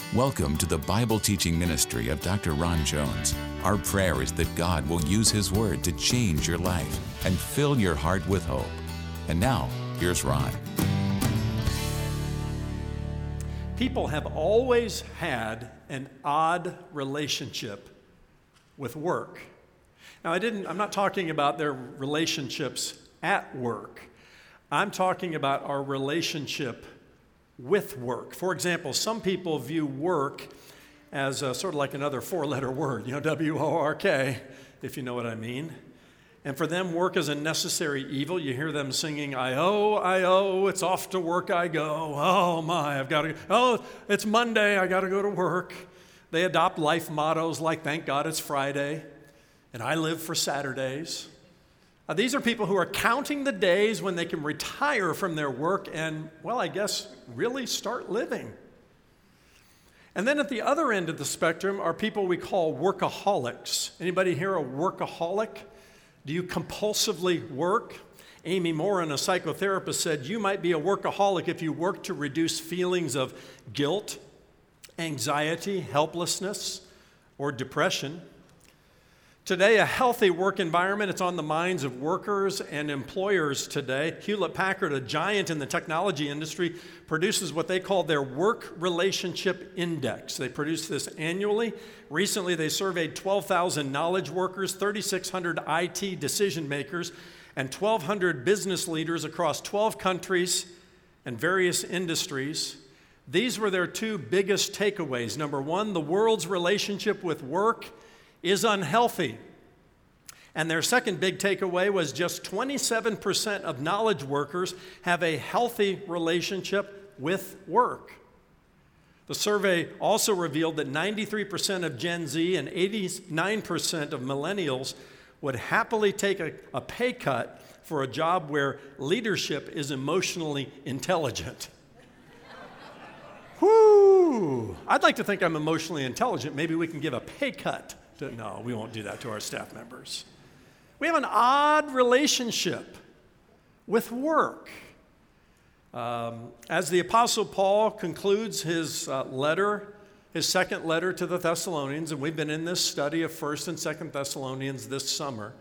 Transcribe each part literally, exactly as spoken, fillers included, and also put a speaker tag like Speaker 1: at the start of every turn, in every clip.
Speaker 1: Welcome to the Bible teaching ministry of Doctor Ron Jones. Our prayer is that God will use His Word to change your life and fill your heart with hope. And now, here's Ron.
Speaker 2: People have always had an odd relationship with work. Now, I didn't, I'm not talking about their relationships at work. I'm talking about our relationship with work. For example, some people view work as a, sort of like another four-letter word, you know, W O R K, if you know what I mean. And for them, work is a necessary evil. You hear them singing, I oh, I oh, it's off to work I go. Oh my, I've got to go. Oh, it's Monday, I got to go to work. They adopt life mottos like, thank God it's Friday, and I live for Saturdays. Uh, these are people who are counting the days when they can retire from their work and, well, I guess, really start living. And then at the other end of the spectrum are people we call workaholics. Anybody here a workaholic? Do you compulsively work? Amy Morin, a psychotherapist, said you might be a workaholic if you work to reduce feelings of guilt, anxiety, helplessness, or depression. Today, a healthy work environment, it's on the minds of workers and employers today. Hewlett-Packard, a giant in the technology industry, produces what they call their Work Relationship Index. They produce this annually. Recently, they surveyed twelve thousand knowledge workers, three thousand six hundred I T decision makers, and twelve hundred business leaders across twelve countries and various industries. These were their two biggest takeaways. Number one, the world's relationship with work is unhealthy. And their second big takeaway was just twenty-seven percent of knowledge workers have a healthy relationship with work. The survey also revealed that ninety-three percent of Gen Z and eighty-nine percent of millennials would happily take a, a pay cut for a job where leadership is emotionally intelligent. Whoo! I'd like to think I'm emotionally intelligent. Maybe we can give a pay cut. To, no, we won't do that to our staff members. We have an odd relationship with work. Um, as the Apostle Paul concludes his uh, letter, his second letter to the Thessalonians, and we've been in this study of First and Second Thessalonians this summer.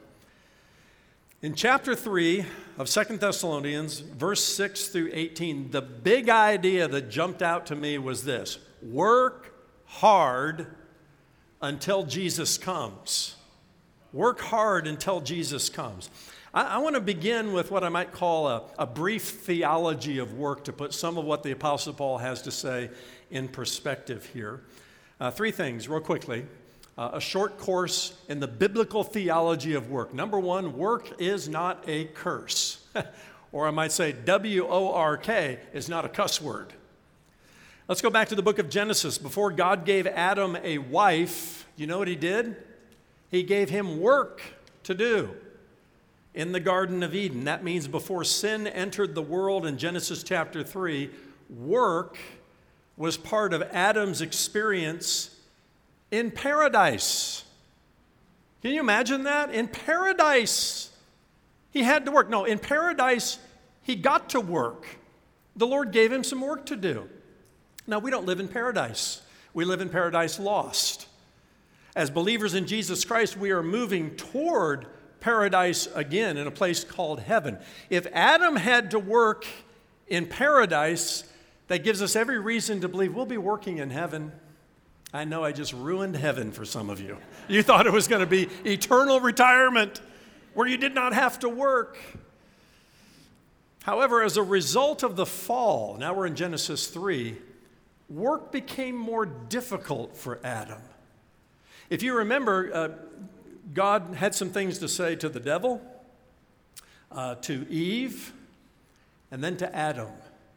Speaker 2: In chapter three of Second Thessalonians, verse six through eighteen, the big idea that jumped out to me was this: work hard until Jesus comes. Work hard until Jesus comes. I, I want to begin with what I might call a, a brief theology of work to put some of what the Apostle Paul has to say in perspective here. Uh, three things, real quickly. Uh, a short course in the biblical theology of work. Number one, work is not a curse. Or I might say W O R K is not a cuss word. Let's go back to the book of Genesis. Before God gave Adam a wife, you know what he did? He gave him work to do in the Garden of Eden. That means before sin entered the world in Genesis chapter three, work was part of Adam's experience in paradise. Can you imagine that? In paradise, he had to work. No, in paradise, he got to work. The Lord gave him some work to do. Now, we don't live in paradise. We live in paradise lost. As believers in Jesus Christ, we are moving toward paradise again in a place called heaven. If Adam had to work in paradise, that gives us every reason to believe we'll be working in heaven. I know I just ruined heaven for some of you. You thought it was going to be eternal retirement where you did not have to work. However, as a result of the fall, now we're in Genesis three, work became more difficult for Adam. If you remember, uh, God had some things to say to the devil, uh, to Eve, and then to Adam.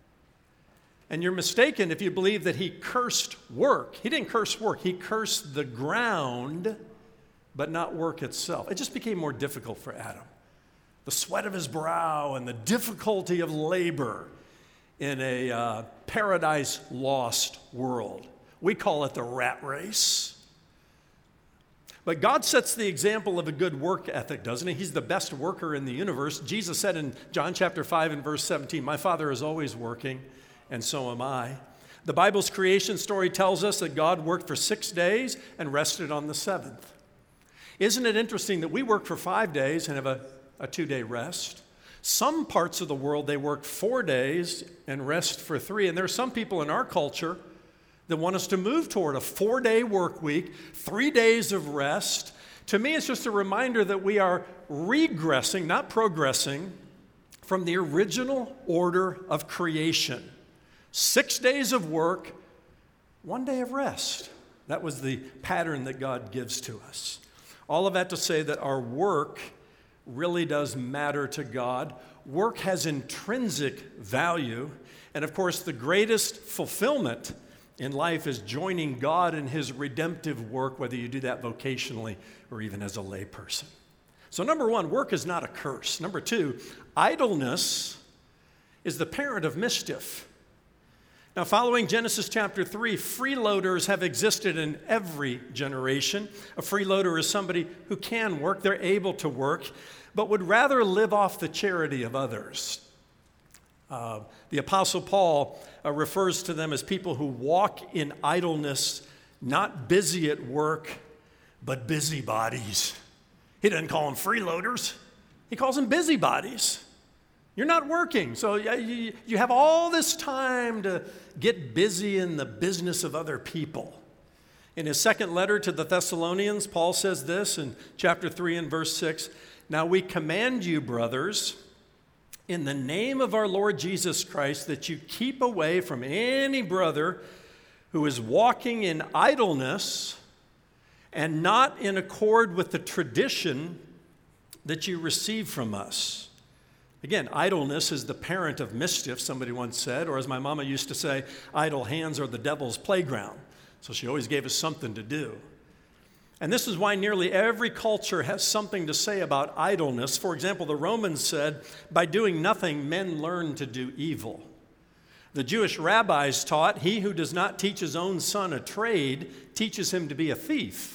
Speaker 2: And you're mistaken if you believe that he cursed work. He didn't curse work. He cursed the ground, but not work itself. It just became more difficult for Adam. The sweat of his brow and the difficulty of labor in a uh, paradise lost world. We call it the rat race. But God sets the example of a good work ethic, doesn't he? He's the best worker in the universe. Jesus said in John chapter five and verse seventeen, my Father is always working, and so am I. The Bible's creation story tells us that God worked for six days and rested on the seventh. Isn't it interesting that we work for five days and have a, a two-day rest? Some parts of the world, they work four days and rest for three. And there are some people in our culture that want us to move toward a four-day work week, three days of rest. To me, it's just a reminder that we are regressing, not progressing, from the original order of creation. Six days of work, one day of rest. That was the pattern that God gives to us. All of that to say that our work really does matter to God. Work has intrinsic value. And of course, the greatest fulfillment in life is joining God in his redemptive work, whether you do that vocationally or even as a layperson. So number one, work is not a curse. Number two, idleness is the parent of mischief. Now, following Genesis chapter three, freeloaders have existed in every generation. A freeloader is somebody who can work, they're able to work, but would rather live off the charity of others. Uh, the Apostle Paul uh, refers to them as people who walk in idleness, not busy at work, but busybodies. He doesn't call them freeloaders. He calls them busybodies. You're not working, so you, you have all this time to get busy in the business of other people. In his second letter to the Thessalonians, Paul says this in chapter three and verse six, "Now we command you, brothers, in the name of our Lord Jesus Christ, that you keep away from any brother who is walking in idleness and not in accord with the tradition that you received from us." Again, idleness is the parent of mischief, somebody once said, or as my mama used to say, idle hands are the devil's playground. So she always gave us something to do. And this is why nearly every culture has something to say about idleness. For example, the Romans said, by doing nothing, men learn to do evil. The Jewish rabbis taught, he who does not teach his own son a trade teaches him to be a thief.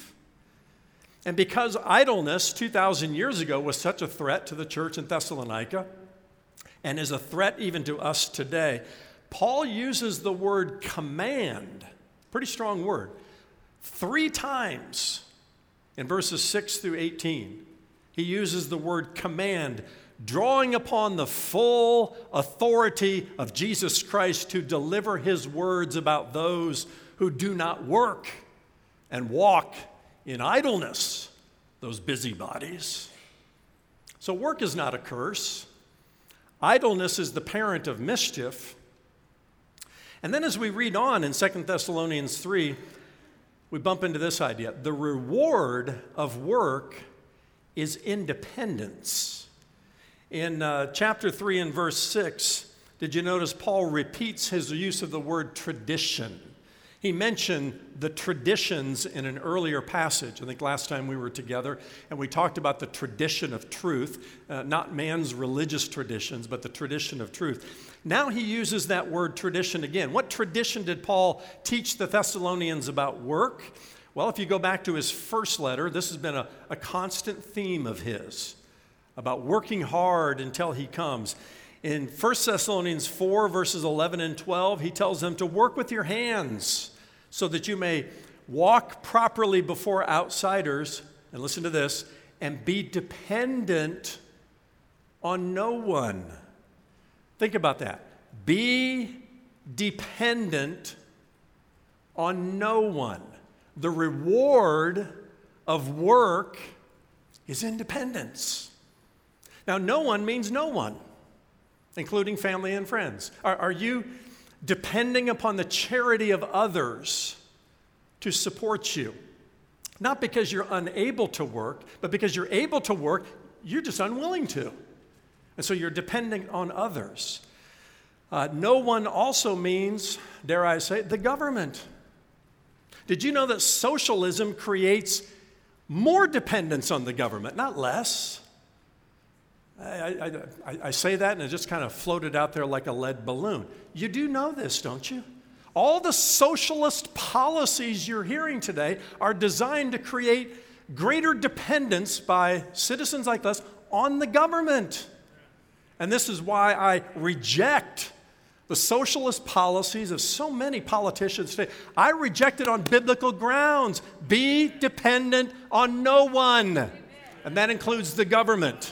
Speaker 2: And because idleness two thousand years ago was such a threat to the church in Thessalonica and is a threat even to us today, Paul uses the word command, pretty strong word, three times in verses six through eighteen. He uses the word command, drawing upon the full authority of Jesus Christ to deliver his words about those who do not work and walk in idleness, those busybodies. So work is not a curse. Idleness is the parent of mischief. And then as we read on in Second Thessalonians three, we bump into this idea. The reward of work is independence. In uh, chapter three and verse six, did you notice Paul repeats his use of the word tradition? He mentioned the traditions in an earlier passage, I think last time we were together, and we talked about the tradition of truth, uh, not man's religious traditions, but the tradition of truth. Now he uses that word tradition again. What tradition did Paul teach the Thessalonians about work? Well, if you go back to his first letter, this has been a, a constant theme of his, about working hard until he comes. In First Thessalonians four, verses eleven and twelve, he tells them to work with your hands so that you may walk properly before outsiders, and listen to this, and be dependent on no one. Think about that. Be dependent on no one. The reward of work is independence. Now, no one means no one, including family and friends. Are, are you depending upon the charity of others to support you? Not because you're unable to work, but because you're able to work, you're just unwilling to. And so you're depending on others. Uh, no one also means, dare I say, the government. Did you know that socialism creates more dependence on the government, not less? I, I, I say that and it just kind of floated out there like a lead balloon. You do know this, don't you? All the socialist policies you're hearing today are designed to create greater dependence by citizens like us on the government. And this is why I reject The socialist policies of so many politicians today, I reject it on biblical grounds. Be dependent on no one. And that includes the government.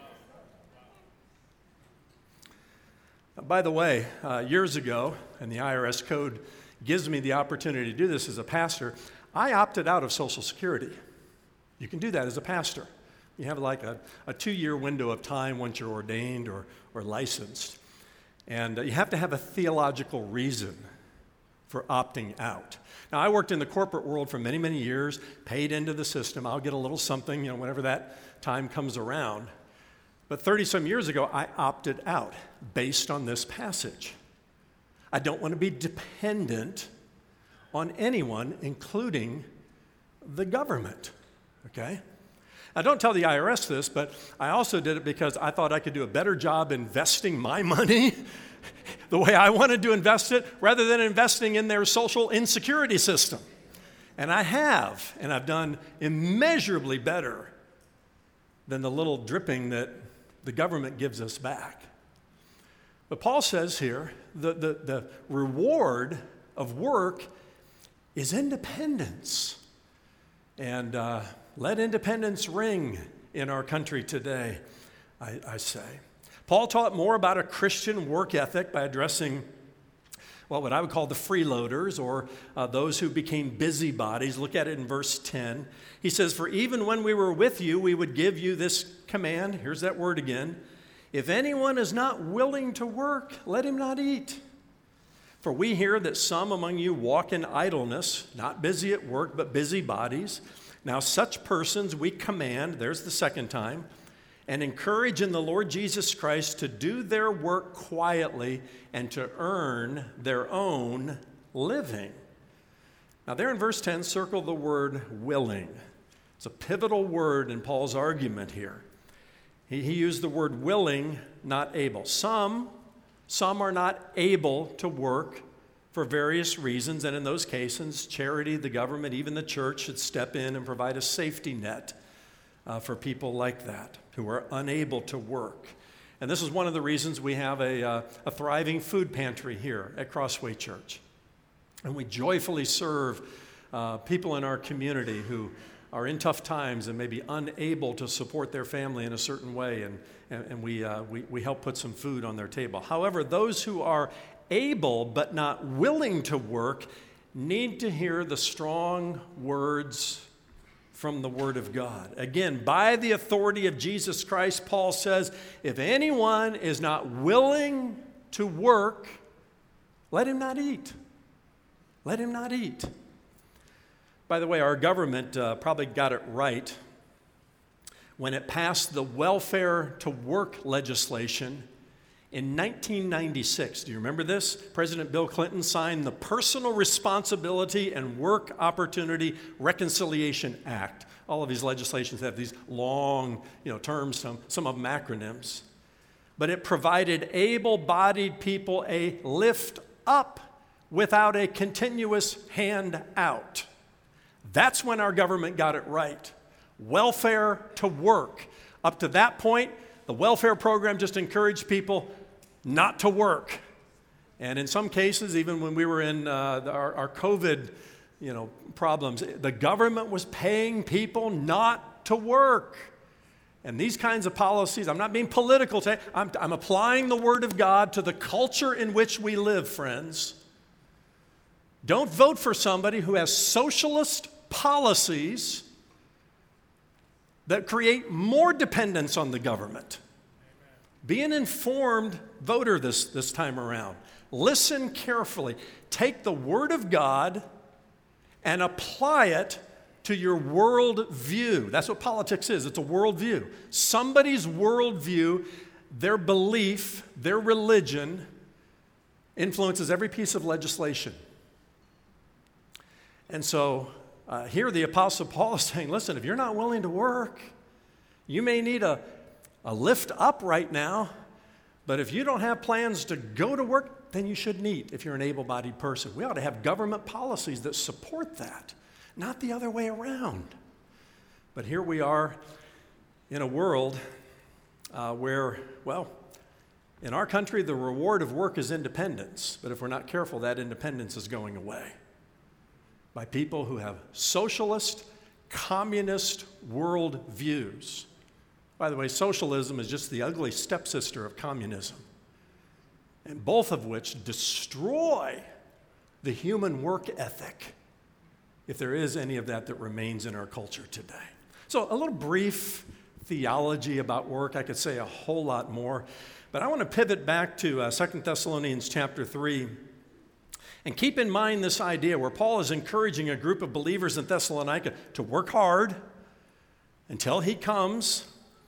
Speaker 2: By the way, uh, years ago, and the I R S code gives me the opportunity to do this as a pastor, I opted out of Social Security. You can do that as a pastor. You have like a, a two-year window of time once you're ordained or, or licensed. And uh, you have to have a theological reason for opting out. Now, I worked in the corporate world for many, many years, paid into the system. I'll get a little something, you know, whenever that time comes around. But thirty-some years ago, I opted out based on this passage. I don't want to be dependent on anyone, including the government, okay? Now, don't tell the I R S this, but I also did it because I thought I could do a better job investing my money the way I wanted to invest it rather than investing in their social insecurity system. And I have, and I've done immeasurably better than the little dripping that the government gives us back. But Paul says here, the, the, the reward of work is independence. And uh, let independence ring in our country today, I, I say. Paul taught more about a Christian work ethic by addressing, well, what I would call the freeloaders, or uh, those who became busybodies. Look at it in verse ten. He says, "For even when we were with you, we would give you this command." Here's that word again. "If anyone is not willing to work, let him not eat. For we hear that some among you walk in idleness, not busy at work, but busybodies. Now such persons we command," there's the second time, "and encourage in the Lord Jesus Christ to do their work quietly and to earn their own living." Now there in verse ten, circle the word willing. It's a pivotal word in Paul's argument here. He, he used the word willing, not able. Some, some are not able to work for various reasons, and in those cases, charity, the government, even the church should step in and provide a safety net uh, for people like that who are unable to work. And this is one of the reasons we have a, uh, a thriving food pantry here at Crossway Church. And we joyfully serve uh, people in our community who are in tough times and may be unable to support their family in a certain way, and, and, and we, uh, we, we help put some food on their table. However, those who are able but not willing to work need to hear the strong words from the Word of God. Again, by the authority of Jesus Christ, Paul says, if anyone is not willing to work, let him not eat. Let him not eat. By the way, our government uh, probably got it right when it passed the welfare to work legislation in nineteen ninety-six. Do you remember this? President Bill Clinton signed the Personal Responsibility and Work Opportunity Reconciliation Act. All of these legislations have these long, you know, terms, some, some of them acronyms. But it provided able-bodied people a lift up without a continuous hand out. That's when our government got it right. Welfare to work. Up to that point, the welfare program just encouraged people not to work. And in some cases, even when we were in uh, our, our COVID you know, problems, the government was paying people not to work. And these kinds of policies, I'm not being political today, I'm, I'm applying the Word of God to the culture in which we live, friends. Don't vote for somebody who has socialist policies that create more dependence on the government. Be an informed voter this, this time around. Listen carefully. Take the Word of God and apply it to your world view. That's what politics is. It's a world view. Somebody's world view, their belief, their religion influences every piece of legislation. And so uh, here the Apostle Paul is saying, listen, if you're not willing to work, you may need a a lift up right now, but if you don't have plans to go to work, then you shouldn't eat if you're an able-bodied person. We ought to have government policies that support that, not the other way around. But here we are in a world uh, where, well, In our country, the reward of work is independence, but if we're not careful, that independence is going away by people who have socialist, communist world views. By the way, socialism is just the ugly stepsister of communism, and both of which destroy the human work ethic, if there is any of that that remains in our culture today. So a little brief theology about work. I could say a whole lot more, but I want to pivot back to uh, Second Thessalonians chapter three, and keep in mind this idea where Paul is encouraging a group of believers in Thessalonica to work hard until he comes.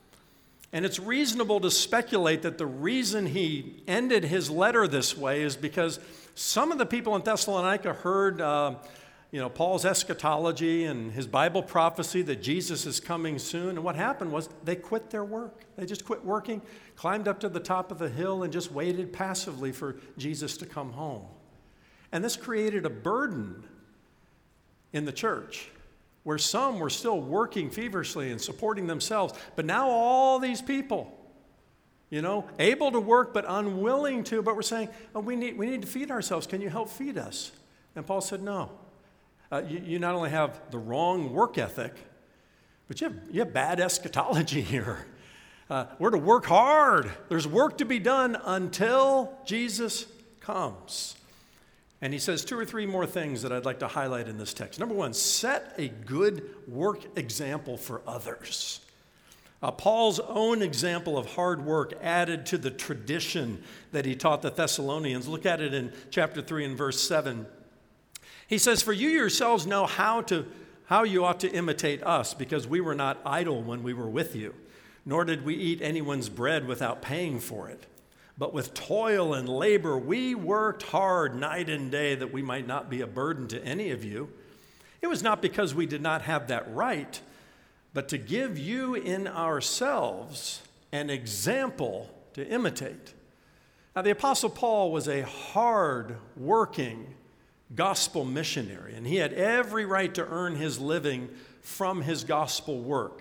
Speaker 2: And it's reasonable to speculate that the reason he ended his letter this way is because some of the people in Thessalonica heard uh, you know, Paul's eschatology and his Bible prophecy that Jesus is coming soon. And what happened was they quit their work. They just quit working, climbed up to the top of the hill, and just waited passively for Jesus to come home. And this created a burden in the church where some were still working feverishly and supporting themselves. But now all these people, you know, able to work but unwilling to, but we're saying, oh, we need, we need to feed ourselves. Can you help feed us? And Paul said, no. Uh, you, you not only have the wrong work ethic, but you have, you have bad eschatology here. Uh, we're to work hard. There's work to be done until Jesus comes. And he says two or three more things that I'd like to highlight in this text. Number one, set a good work example for others. Uh, Paul's own example of hard work added to the tradition that he taught the Thessalonians. Look at it in chapter three and verse seven. He says, for you yourselves know how to how you ought to imitate us, because we were not idle when we were with you, nor did we eat anyone's bread without paying for it. But with toil and labor we worked hard night and day that we might not be a burden to any of you. It was not because we did not have that right, but to give you in ourselves an example to imitate. Now, the Apostle Paul was a hard-working gospel missionary, and he had every right to earn his living from his gospel work.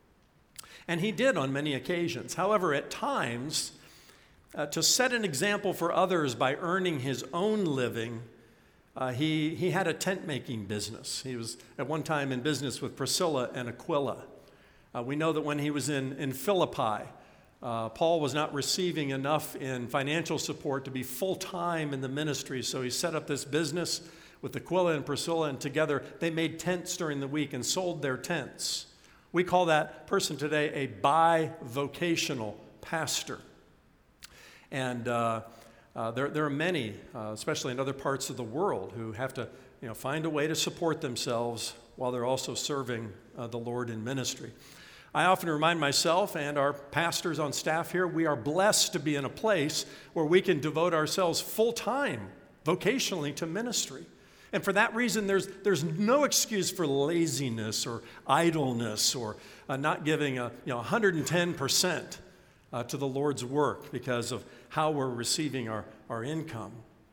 Speaker 2: And he did on many occasions. However, at times, uh, to set an example for others by earning his own living, uh, he, he had a tent-making business. He was at one time in business with Priscilla and Aquila. Uh, we know that when he was in, in Philippi, Uh, Paul was not receiving enough in financial support to be full-time in the ministry, so he set up this business with Aquila and Priscilla, and together they made tents during the week and sold their tents. We call that person today a bivocational pastor. And uh, uh, there, there are many, uh, especially in other parts of the world, who have to you know, find a way to support themselves while they're also serving uh, the Lord in ministry. I often remind myself and our pastors on staff here, we are blessed to be in a place where we can devote ourselves full-time, vocationally, to ministry. And for that reason, there's, there's no excuse for laziness or idleness or uh, not giving a, you know, one hundred ten percent uh, to the Lord's work because of how we're receiving our, our income.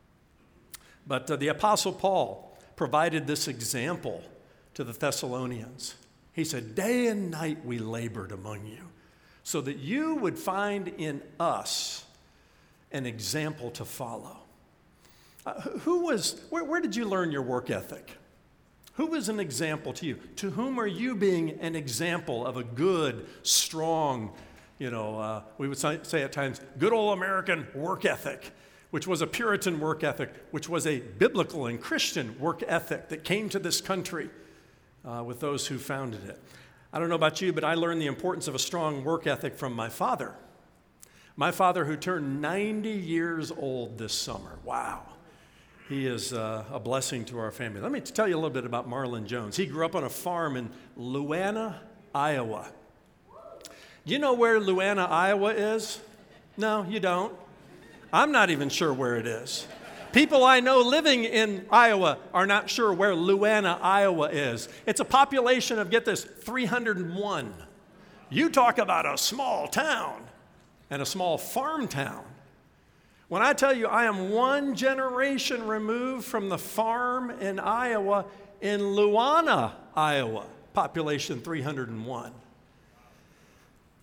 Speaker 2: But uh, the Apostle Paul provided this example to the Thessalonians. He said, day and night we labored among you, so that you would find in us an example to follow. Uh, who was, where, where did you learn your work ethic? Who was an example to you? To whom are you being an example of a good, strong, you know, uh, we would say, say at times, good old American work ethic, which was a Puritan work ethic, which was a biblical and Christian work ethic that came to this country Uh, with those who founded it. I don't know about you, but I learned the importance of a strong work ethic from my father. My father, who turned ninety years old this summer. Wow. He is uh, a blessing to our family. Let me tell you a little bit about Marlon Jones. He grew up on a farm in Louanna, Iowa. Do you know where Louanna, Iowa is? No, you don't. I'm not even sure where it is. People I know living in Iowa are not sure where Louanna, Iowa is. It's a population of, get this, three hundred one. You talk about a small town and a small farm town. When I tell you I am one generation removed from the farm in Iowa, in Louanna, Iowa, population three hundred one.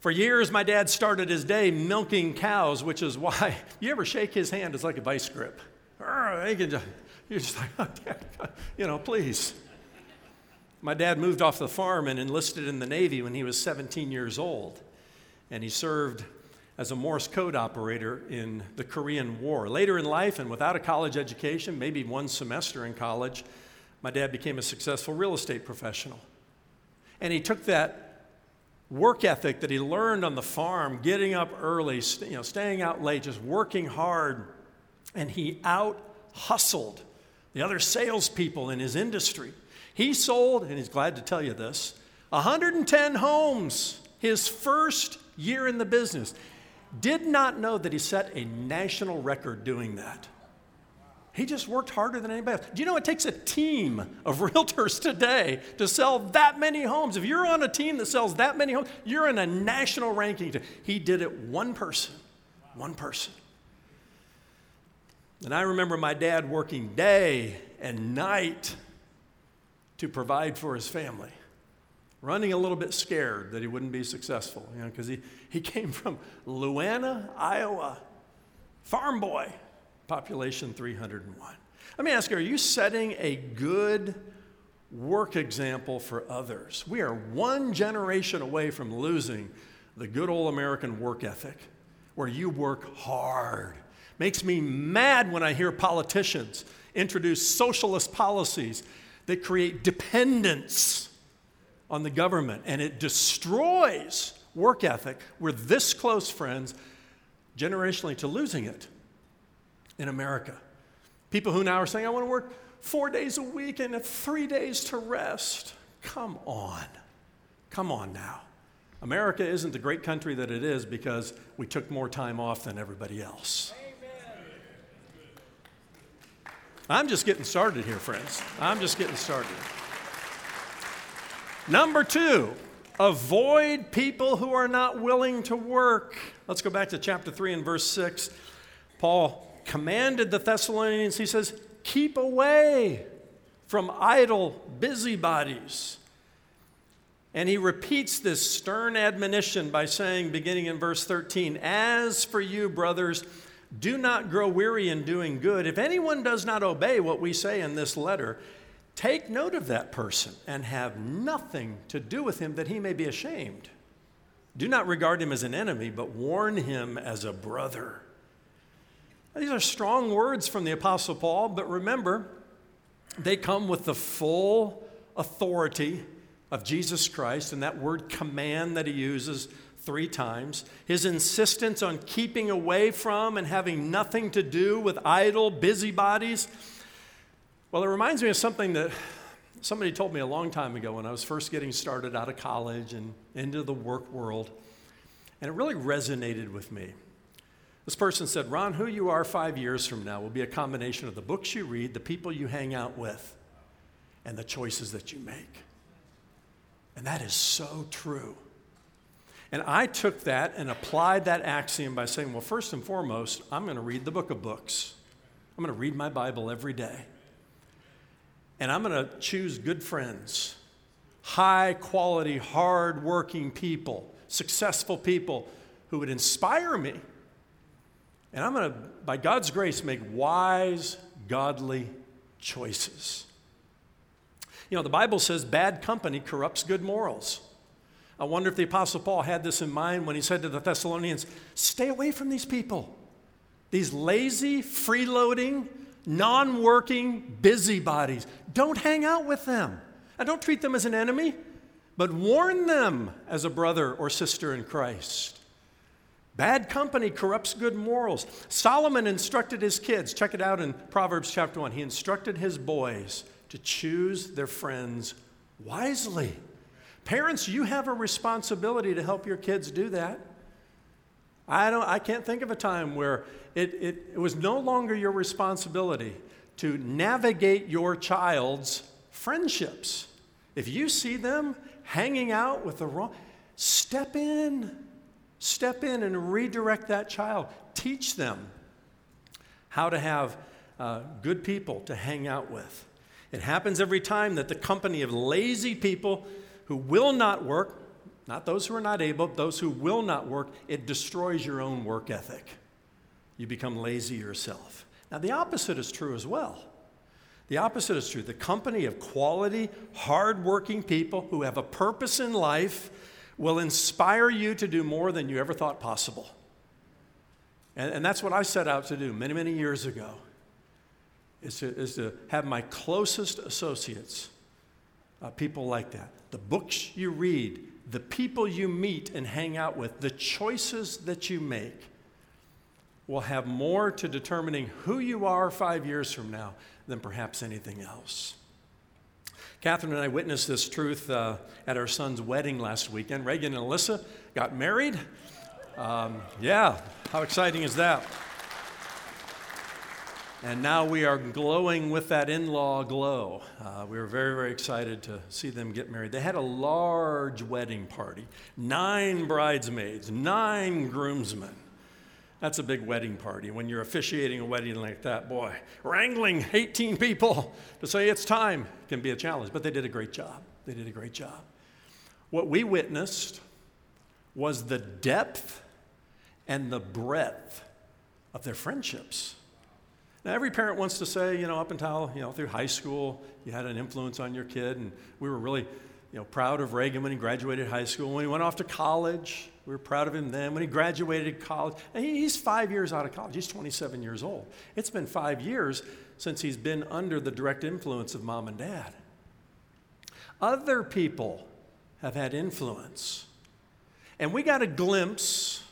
Speaker 2: For years, my dad started his day milking cows, which is why you ever shake his hand, it's like a vice grip. You're just like, oh, Dad, you know, please. My dad moved off the farm and enlisted in the Navy when he was seventeen years old, and he served as a Morse code operator in the Korean War. Later in life, and without a college education, maybe one semester in college, my dad became a successful real estate professional. And he took that work ethic that he learned on the farm, getting up early, you know, staying out late, just working hard, and he out-hustled the other salespeople in his industry. He sold, and he's glad to tell you this, one hundred ten homes his first year in the business. Did not know that he set a national record doing that. He just worked harder than anybody else. Do you know it takes a team of realtors today to sell that many homes? If you're on a team that sells that many homes, you're in a national ranking. He did it one person, one person. And I remember my dad working day and night to provide for his family, running a little bit scared that he wouldn't be successful, you know, because he, he came from Luana, Iowa, farm boy. Population three hundred one. Let me ask you, are you setting a good work example for others? We are one generation away from losing the good old American work ethic, where you work hard. Makes me mad when I hear politicians introduce socialist policies that create dependence on the government, and it destroys work ethic. We're this close, friends, generationally to losing it in America. People who now are saying, I want to work four days a week and have three days to rest. Come on. Come on now. America isn't the great country that it is because we took more time off than everybody else. Amen. I'm just getting started here, friends. I'm just getting started. Number two, avoid people who are not willing to work. Let's go back to chapter three and verse six. Paul commanded the Thessalonians, he says, keep away from idle busybodies. And he repeats this stern admonition by saying, beginning in verse thirteen, as for you, brothers, do not grow weary in doing good. If anyone does not obey what we say in this letter, take note of that person and have nothing to do with him that he may be ashamed. Do not regard him as an enemy, but warn him as a brother. These are strong words from the Apostle Paul, but remember, they come with the full authority of Jesus Christ, and that word command that he uses three times. His insistence on keeping away from and having nothing to do with idle busybodies. Well, it reminds me of something that somebody told me a long time ago when I was first getting started out of college and into the work world, and it really resonated with me. This person said, Ron, who you are five years from now will be a combination of the books you read, the people you hang out with, and the choices that you make. And that is so true. And I took that and applied that axiom by saying, well, first and foremost, I'm going to read the book of books. I'm going to read my Bible every day. And I'm going to choose good friends, high quality, hard working people, successful people who would inspire me. And I'm going to, by God's grace, make wise, godly choices. You know, the Bible says bad company corrupts good morals. I wonder if the Apostle Paul had this in mind when he said to the Thessalonians, stay away from these people. These lazy, freeloading, non-working busybodies. Don't hang out with them. And don't treat them as an enemy, but warn them as a brother or sister in Christ. Bad company corrupts good morals. Solomon instructed his kids, check it out in Proverbs chapter one, he instructed his boys to choose their friends wisely. Parents, you have a responsibility to help your kids do that. I don't. I can't think of a time where it, it, it was no longer your responsibility to navigate your child's friendships. If you see them hanging out with the wrong, step in. Step in and redirect that child. Teach them how to have uh, good people to hang out with. It happens every time that the company of lazy people who will not work, not those who are not able, those who will not work, it destroys your own work ethic. You become lazy yourself. Now, the opposite is true as well. The opposite is true. The company of quality, hardworking people who have a purpose in life will inspire you to do more than you ever thought possible. And, and that's what I set out to do many, many years ago, is to, is to have my closest associates, uh, people like that. The books you read, the people you meet and hang out with, the choices that you make will have more to determining who you are five years from now than perhaps anything else. Catherine and I witnessed this truth uh, at our son's wedding last weekend. Reagan and Alyssa got married. Um, yeah, how exciting is that? And now we are glowing with that in-law glow. Uh, we were very, very excited to see them get married. They had a large wedding party, nine bridesmaids, nine groomsmen. That's a big wedding party. When you're officiating a wedding like that, boy, wrangling eighteen people to say it's time can be a challenge. But they did a great job. They did a great job. What we witnessed was the depth and the breadth of their friendships. Now, every parent wants to say, you know, up until, you know, through high school, you had an influence on your kid, and we were really, you know, proud of Reagan when he graduated high school. When he went off to college, we were proud of him then. When he graduated college, and he, he's five years out of college. He's twenty-seven years old. It's been five years since he's been under the direct influence of mom and dad. Other people have had influence, and we got a glimpse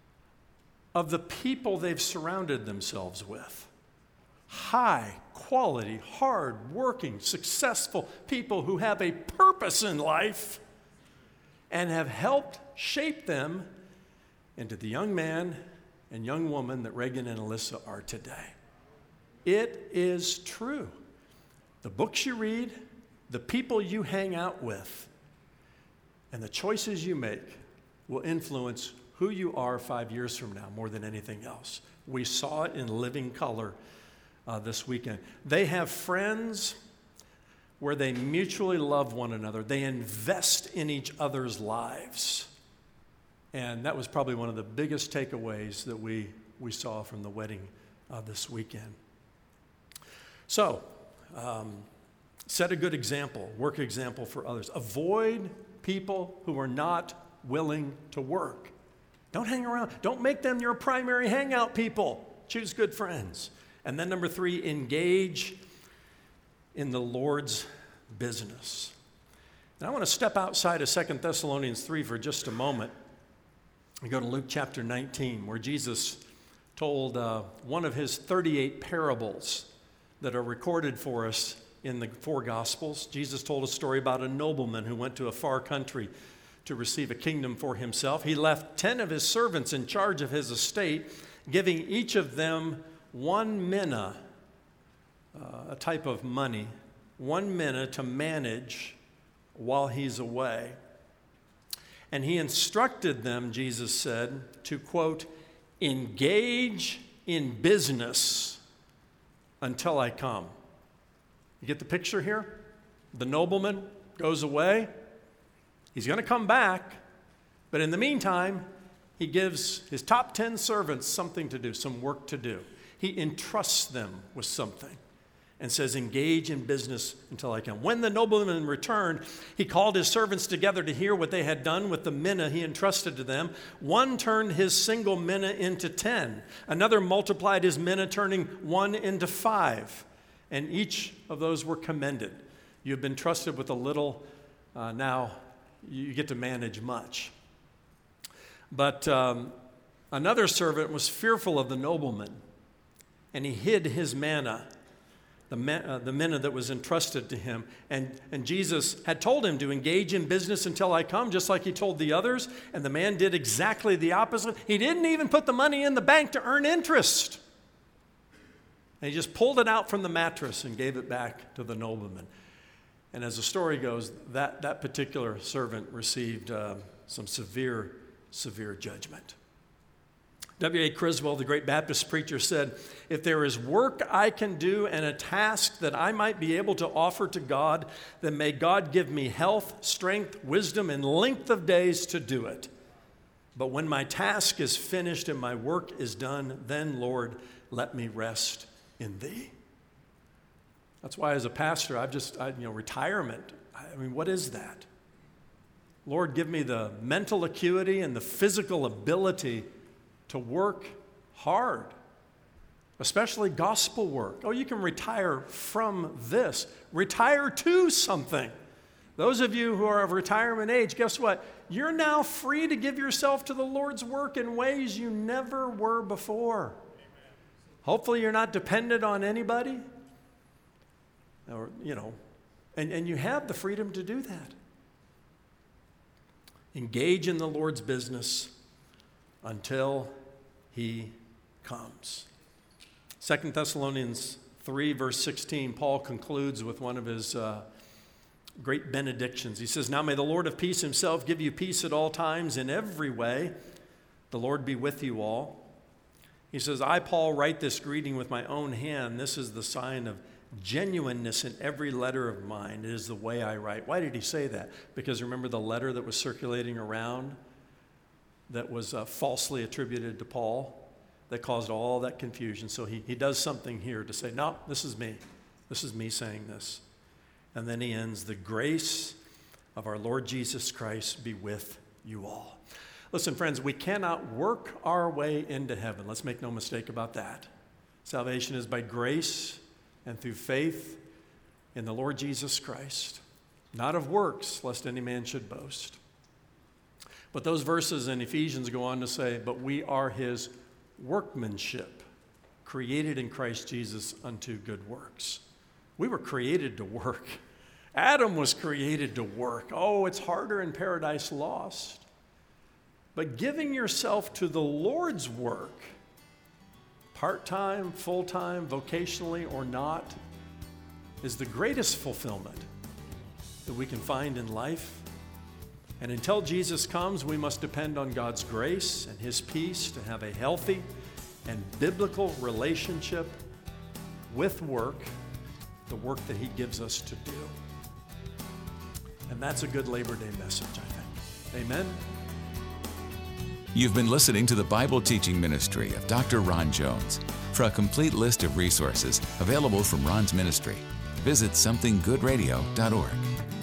Speaker 2: of the people they've surrounded themselves with. High quality, hard-working, successful people who have a purpose in life and have helped shape them into the young man and young woman that Reagan and Alyssa are today. It is true. The books you read, the people you hang out with, and the choices you make will influence who you are five years from now more than anything else. We saw it in living color Uh, this weekend. They have friends where they mutually love one another. They invest in each other's lives. And that was probably one of the biggest takeaways that we, we saw from the wedding uh, this weekend. So, um, set a good example, work example for others. Avoid people who are not willing to work. Don't hang around. Don't make them your primary hangout people. Choose good friends. And then number three, engage in the Lord's business. Now I want to step outside of Second Thessalonians three for just a moment. We go to Luke chapter nineteen, where Jesus told uh, one of his thirty-eight parables that are recorded for us in the four Gospels. Jesus told a story about a nobleman who went to a far country to receive a kingdom for himself. He left ten of his servants in charge of his estate, giving each of them one mina, uh, a type of money, one mina to manage while he's away. And he instructed them, Jesus said, to, quote, engage in business until I come. You get the picture here? The nobleman goes away. He's going to come back, but in the meantime, he gives his top ten servants something to do, some work to do. He entrusts them with something and says, engage in business until I come. When the nobleman returned, he called his servants together to hear what they had done with the mina he entrusted to them. One turned his single mina into ten. Another multiplied his mina, turning one into five. And each of those were commended. You've been trusted with a little, uh, now you get to manage much. But um, another servant was fearful of the nobleman, and he hid his manna, the, man, uh, the manna that was entrusted to him. And, and Jesus had told him to engage in business until I come, just like he told the others. And the man did exactly the opposite. He didn't even put the money in the bank to earn interest. And he just pulled it out from the mattress and gave it back to the nobleman. And as the story goes, that, that particular servant received uh, some severe, severe judgment. W A Criswell, the great Baptist preacher, said, "If there is work I can do and a task that I might be able to offer to God, then may God give me health, strength, wisdom, and length of days to do it. But when my task is finished and my work is done, then, Lord, let me rest in thee." That's why as a pastor, I've just, I, you know, retirement, I mean, what is that? Lord, give me the mental acuity and the physical ability to work hard, especially gospel work. Oh, you can retire from this. Retire to something. Those of you who are of retirement age, guess what? You're now free to give yourself to the Lord's work in ways you never were before. Hopefully you're not dependent on anybody. Or, you know, and, and you have the freedom to do that. Engage in the Lord's business until he comes. Second Thessalonians three, verse sixteen, Paul concludes with one of his uh, great benedictions. He says, "Now may the Lord of peace himself give you peace at all times in every way. The Lord be with you all." He says, "I, Paul, write this greeting with my own hand. This is the sign of genuineness in every letter of mine. It is the way I write." Why did he say that? Because remember the letter that was circulating around that was uh, falsely attributed to Paul that caused all that confusion. So he, he does something here to say, no, this is me. This is me saying this. And then he ends, "The grace of our Lord Jesus Christ be with you all." Listen, friends, we cannot work our way into heaven. Let's make no mistake about that. Salvation is by grace and through faith in the Lord Jesus Christ, not of works, lest any man should boast. But those verses in Ephesians go on to say, "But we are his workmanship, created in Christ Jesus unto good works." We were created to work. Adam was created to work. Oh, it's harder in Paradise Lost. But giving yourself to the Lord's work, part-time, full-time, vocationally or not, is the greatest fulfillment that we can find in life. And until Jesus comes, we must depend on God's grace and his peace to have a healthy and biblical relationship with work, the work that he gives us to do. And that's a good Labor Day message, I think. Amen.
Speaker 1: You've been listening to the Bible teaching ministry of Doctor Ron Jones. For a complete list of resources available from Ron's ministry, visit something good radio dot org.